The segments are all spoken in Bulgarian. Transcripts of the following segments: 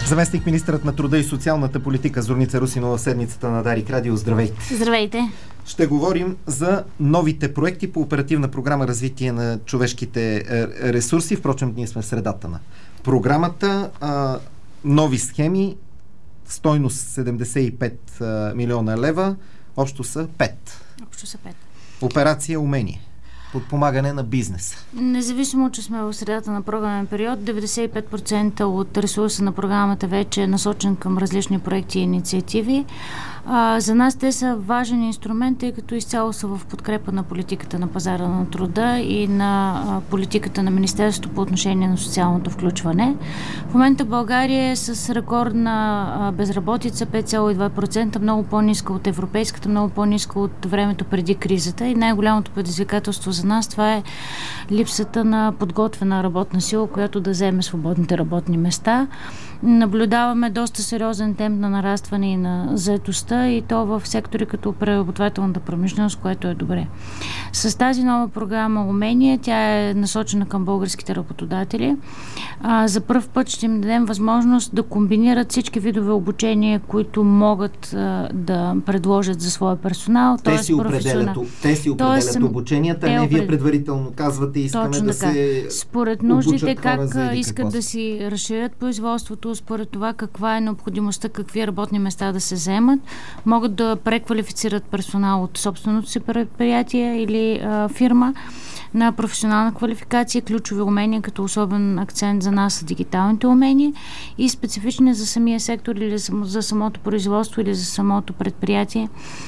Заместник министърът на труда и социалната политика Зорница Русинова в седмицата на Дарик Радио. Здравейте! Здравейте! Ще говорим за новите проекти по оперативна програма развитие на човешките ресурси. Впрочем, ние сме в средата на програмата. Нови схеми, стойност 75 милиона лева, общо са 5. Операция Умение. Подпомагане на бизнеса. Независимо, че сме в средата на програмен период, 95% от ресурса на програмата вече е насочен към различни проекти и инициативи. За нас те са важен инструмент, тъй като изцяло са в подкрепа на политиката на пазара на труда и на политиката на Министерството по отношение на социалното включване. В момента България е с рекордна безработица 5,2%, много по-ниска от европейската, много по-ниска от времето преди кризата, и най-голямото предизвикателство за нас това е липсата на подготвена работна сила, която да вземе свободните работни места. Наблюдаваме доста сериозен темп на нарастване и на заетостта, и то в сектори като преработвателната промишленост, което е добре. С тази нова програма Умение, тя е насочена към българските работодатели. За пръв път ще им дадем възможност да комбинират всички видове обучение, които могат да предложат за своя персонал. Те си определят обученията, не вие предварително казвате, искаме да се според нуждите, как искат да си разширят производството, според това каква е необходимостта, какви работни места да се вземат, могат да преквалифицират персонал от собственото си предприятие или фирма на професионална квалификация, ключови умения, като особен акцент за нас са дигиталните умения, и специфични за самия сектор или за самото производство или за самото предприятие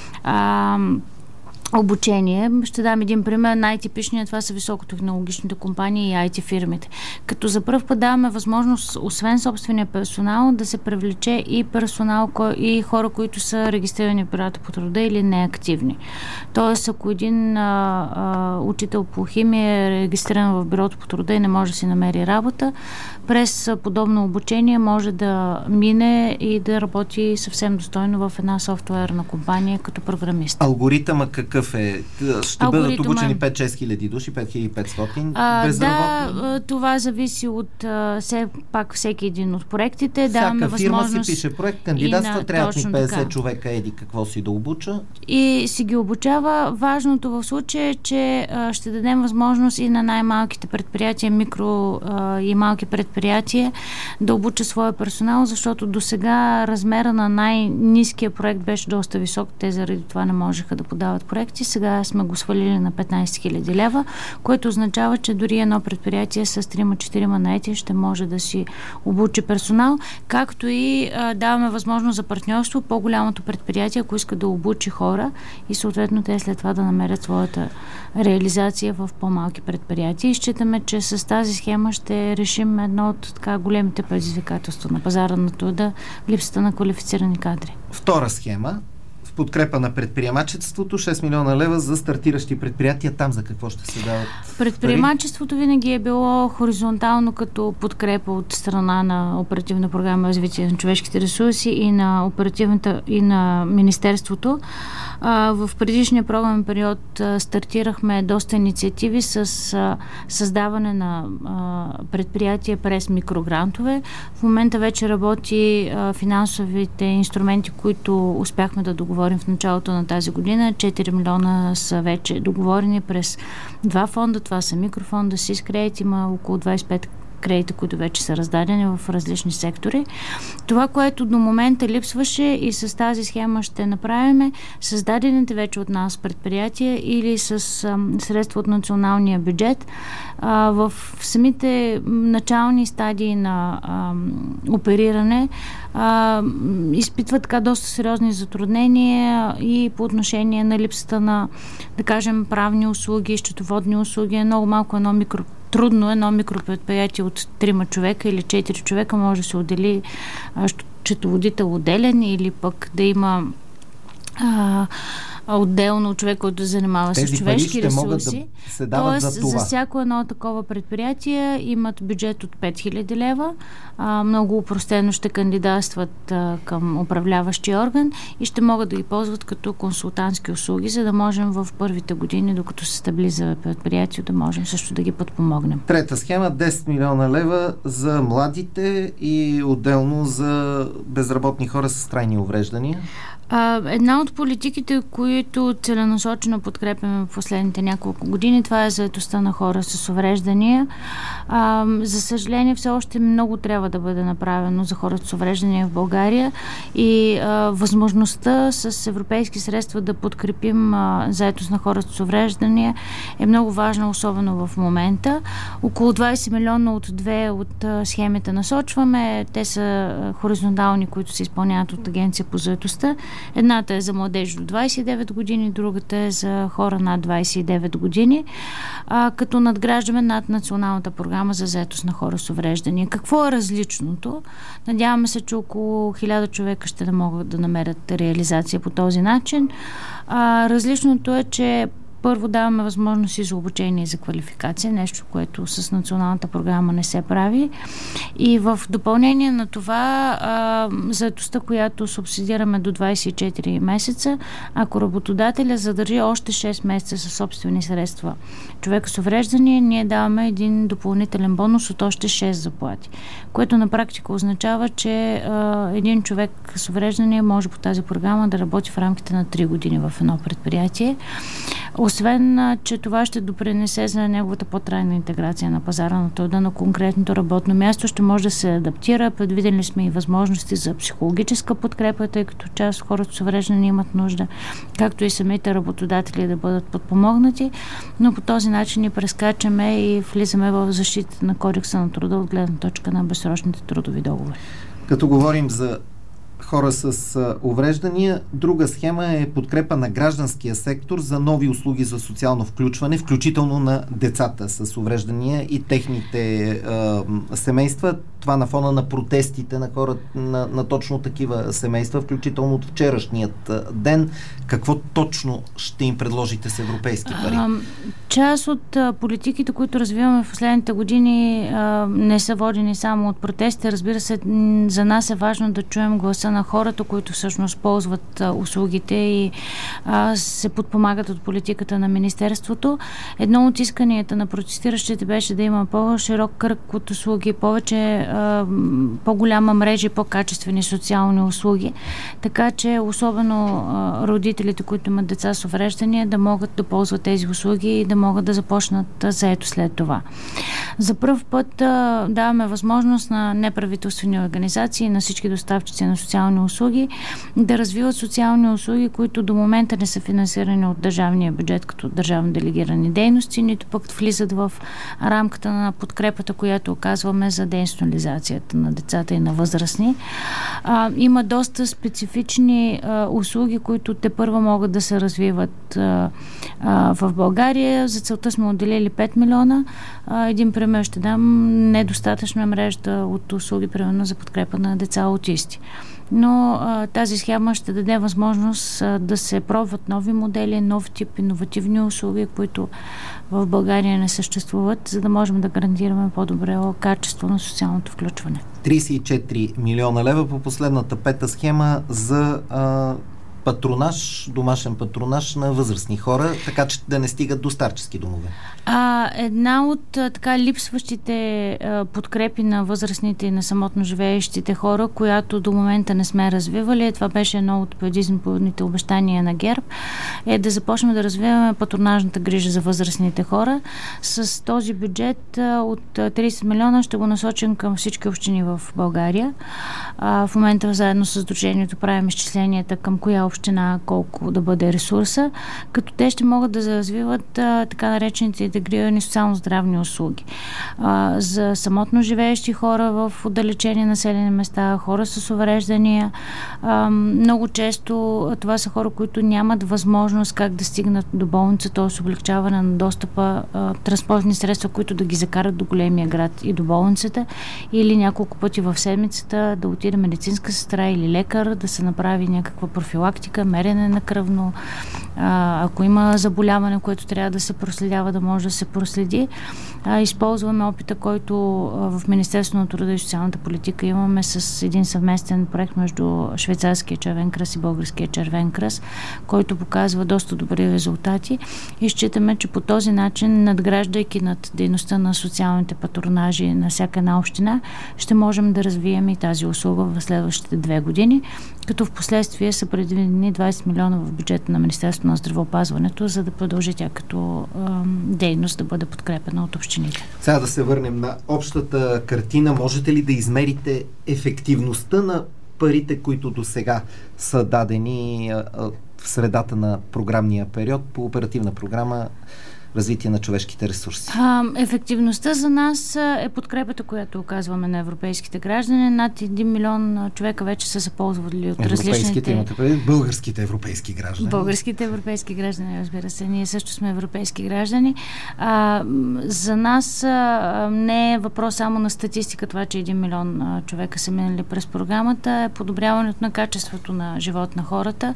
обучение. Ще дам един пример. Най-типичният това са високотехнологичните компании и IT фирмите. Като за пръв път даваме възможност, освен собствения персонал, да се привлече и персонал и хора, които са регистрирани в бюрата по труда или неактивни. Тоест, ако един учител по химия е регистриран в бюрото по труда и не може да си намери работа, през подобно обучение може да мине и да работи съвсем достойно в една софтуерна компания като програмист. Алгоритъма какъв е? Ще бъдат обучени 5-6 хиляди души, 5500 безработни? Да, това зависи от всеки един от проектите. Всяка фирма си пише проект, кандидатства, трябва ми 50 човека, еди какво си да обуча. И си ги обучава. Важното в случая е, че ще дадем възможност и на най-малките предприятия, микро и малки предприятия да обуча своя персонал, защото досега размера на най-ниския проект беше доста висок. Те заради това не можеха да подават проекти. Сега сме го свалили на 15 хиляди лева, което означава, че дори едно предприятие с 3-4 наети ще може да си обучи персонал, както и даваме възможност за партньорство по-голямото предприятие, ако иска да обучи хора, и съответно те след това да намерят своята реализация в по-малки предприятия. И считаме, че с тази схема ще решим едно от големите предизвикателства на пазара на труда, липсата на квалифицирани кадри. Втора схема в подкрепа на предприемачеството, 6 милиона лева за стартиращи предприятия. Там за какво ще се дават предприемачеството пари? Винаги е било хоризонтално като подкрепа от страна на Оперативна програма развитие на човешките ресурси и на оперативната и на Министерството. В предишния програмен период стартирахме доста инициативи с създаване на предприятия през микрогрантове. В момента вече работи финансовите инструменти, които успяхме да договорим в началото на тази година. 4 милиона са вече договорени през два фонда. Това са микрофонда, SIS-кредит, има около 25 кредити, които вече са раздадени в различни сектори. Това, което до момента липсваше и с тази схема ще направим, създадените вече от нас предприятия или с средства от националния бюджет в самите начални стадии на опериране изпитват доста сериозни затруднения и по отношение на липсата на, да кажем, правни услуги, счетоводни услуги. Много малко трудно едно микропредприятие от 3 човека или 4 човека може да се отдели счетоводител отделен или пък да има отделно човек, който занимава с човешки ресурси. Могат да се дават за това. За всяко едно такова предприятие имат бюджет от 5000 лева. Много упростено ще кандидатстват към управляващия орган и ще могат да ги ползват като консултантски услуги, за да можем в първите години, докато се стабилизира предприятието, да можем също да ги подпомогнем. Трета схема, 10 милиона лева за младите и отделно за безработни хора с трайни увреждания. Една от политиките, които целенасочено подкрепяме в последните няколко години, това е заетостта на хора с увреждания. За съжаление, все още много трябва да бъде направено за хората с увреждания в България и възможността с европейски средства да подкрепим заетост на хората с увреждания е много важна, особено в момента. Около 20 милиона от две от схемите насочваме. Те са хоризонтални, които се изпълняват от Агенция по заетостта. Едната е за младежи до 29 години, другата е за хора над 29 години, като надграждаме над националната програма за заетост на хора с увреждания. Какво е различното? Надяваме се, че около 1000 човека ще да могат да намерят реализация по този начин. Различното е, че първо даваме възможности за обучение и за квалификация, нещо, което с националната програма не се прави. И в допълнение на това, заетостта, която субсидираме до 24 месеца, ако работодателя задържи още 6 месеца със собствени средства човека с увреждане, ние даваме един допълнителен бонус от още 6 заплати, което на практика означава, че един човек с увреждане може по тази програма да работи в рамките на 3 години в едно предприятие. Освен, че това ще допринесе за неговата по-трайна интеграция на пазара на труда на конкретното работно място, ще може да се адаптира. Предвидели сме и възможности за психологическа подкрепа, тъй като част от хората с увреждане имат нужда, както и самите работодатели да бъдат подпомогнати, но по този начин ни прескачаме и влизаме в защита на Кодекса на труда от гледна точка на безсрочните трудови договори. Като говорим за хора с увреждания, друга схема е подкрепа на гражданския сектор за нови услуги за социално включване, включително на децата с увреждания и техните семейства. Това на фона на протестите на хора, на точно такива семейства, включително от вчерашният ден. Какво точно ще им предложите с европейски пари? Част от политиките, които развиваме в последните години, не са водени само от протести. Разбира се, за нас е важно да чуем гласа на хората, които всъщност ползват услугите и се подпомагат от политиката на Министерството. Едно от исканията на протестиращите беше да има по-широк кръг от услуги, повече по-голяма мрежа и по-качествени социални услуги, така че особено родителите, които имат деца с увреждания, да могат да ползват тези услуги и да могат да започнат заето след това. За пръв път даваме възможност на неправителствени организации, на всички доставчици на социални услуги да развиват социални услуги, които до момента не са финансирани от държавния бюджет като държавно делегирани дейности, нито пък влизат в рамката на подкрепата, която оказваме за деинституционализацията на децата и на възрастни. Има доста специфични услуги, които тепърва могат да се развиват в България. За целта сме отделили 5 милиона. Един пример ще дам. Недостатъчна мрежа от услуги, примерно за подкрепа на деца аутисти. Но тази схема ще даде възможност да се пробват нови модели, нов тип иновативни услуги, които в България не съществуват, за да можем да гарантираме по-добре качество на социалното включване. 34 милиона лева по последната пета схема за патронаж, домашен патронаж на възрастни хора, така че да не стигат до старчески домове. Една от така липсващите подкрепи на възрастните и на самотно живеещите хора, която до момента не сме развивали, това беше едно от предизборните обещания на ГЕРБ, е да започнем да развиваме патронажната грижа за възрастните хора. С този бюджет от 30 милиона ще го насочим към всички общини в България. В момента заедно с Сдружението правим изчисленията към коя община колко да бъде ресурса, като те ще могат да развиват така наречените интегрирани социално-здравни услуги. За самотно живеещи хора в отдалечени населени места, хора с увреждания. Много често това са хора, които нямат възможност как да стигнат до болница, т.е. облегчаване на достъпа, транспортни средства, които да ги закарат до големия град и до болницата, или няколко пъти в седмицата да отиде медицинска сестра или лекар, да се направи някаква профилактика политика, мерене на кръвно, ако има заболяване, което трябва да се проследява, да може да се проследи. Използваме опита, който в Министерството на труда и социалната политика имаме с един съвместен проект между Швейцарския червен кръст и Българския червен кръст, който показва доста добри резултати и считаме, че по този начин, надграждайки над дейността на социалните патронажи на всяка една община, ще можем да развием и тази услуга в следващите 2 години, като в последствие са предвидени 20 милиона в бюджета на Министерството на здравеопазването, за да продължи тя като дейност да бъде подкрепена от общините. Сега да се върнем на общата картина. Можете ли да измерите ефективността на парите, които до сега са дадени в средата на програмния период по оперативна програма развитие на човешките ресурси? Ефективността за нас е подкрепата, която оказваме на европейските граждани. Над 1 милион човека вече са се ползвали от различните... Имате предвид българските европейски граждани. Българските европейски граждани, разбира се. Ние също сме европейски граждани. За нас не е въпрос само на статистика това, че 1 милион човека са минали през програмата. Е подобряването на качеството на живот на хората,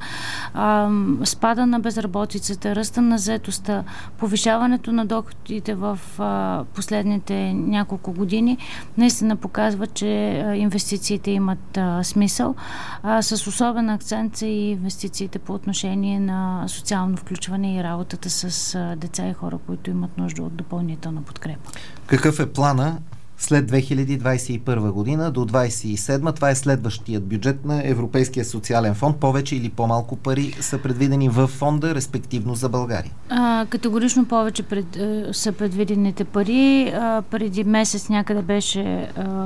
спада на безработицата, ръста на заетостта, повишаването на доходите в последните няколко години наистина показва, че инвестициите имат смисъл. С особен акцент са и инвестициите по отношение на социално включване и работата с деца и хора, които имат нужда от допълнителна подкрепа. Какъв е плана след 2021 година до 2027? Това е следващият бюджет на Европейския социален фонд. Повече или по-малко пари са предвидени в фонда, респективно за България? Категорично повече са предвидените пари. Преди месец някъде беше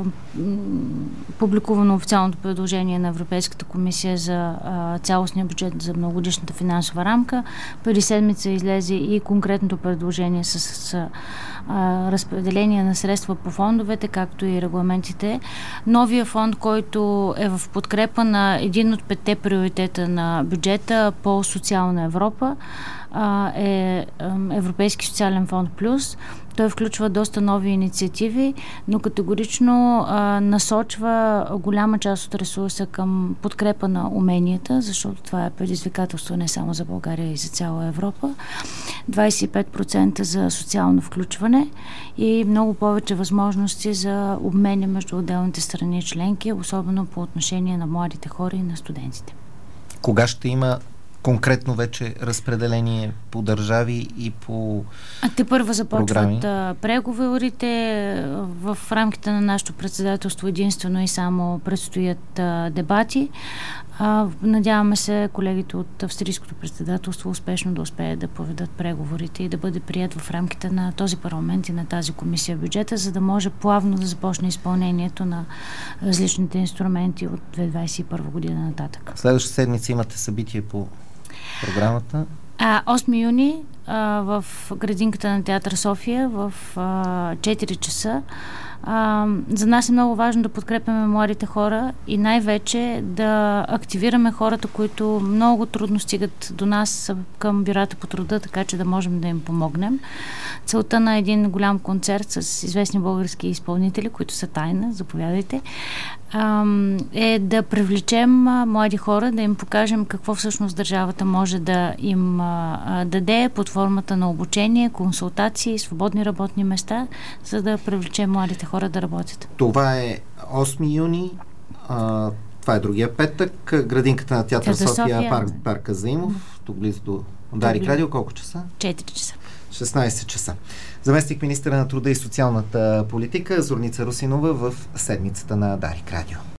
публикувано официалното предложение на Европейската комисия за цялостния бюджет за многогодишната финансова рамка. Преди седмица излезе и конкретното предложение с разпределение на средства по фондовете, както и регламентите. Новия фонд, който е в подкрепа на един от 5 приоритета на бюджета по социална Европа, е Европейски социален фонд Плюс. Той включва доста нови инициативи, но категорично насочва голяма част от ресурса към подкрепа на уменията, защото това е предизвикателство не само за България и за цяла Европа. 25% за социално включване и много повече възможности за обмени между отделните страни и членки, особено по отношение на младите хора и на студентите. Кога ще има конкретно вече разпределение по държави и по те първо започват програми? Преговорите. В рамките на нашето председателство единствено и само предстоят дебати. Надяваме се колегите от австрийското председателство успешно да успеят да поведат преговорите и да бъде прият в рамките на този парламент и на тази комисия в бюджета, за да може плавно да започне изпълнението на различните инструменти от 2021 година нататък. Следващата седмица имате събитие по програмата. 8 юни в градинката на Театър София в 4 часа. За нас е много важно да подкрепяме младите хора и най-вече да активираме хората, които много трудно стигат до нас към бюрата по труда, така че да можем да им помогнем. Целта на един голям концерт с известни български изпълнители, които са тайна, заповядайте, е да привлечем млади хора, да им покажем какво всъщност държавата може да им даде под формата на обучение, консултации, свободни работни места, за да привлечем младите хора да работят. Това е 8 юни. Това е другия петък. Градинката на Театър София, парка Заимов, тук близо до Дарик Радио. Колко часа? 4 часа. 16 часа. Заместник министъра на труда и социалната политика Зорница Русинова в седмицата на Дарик Радио.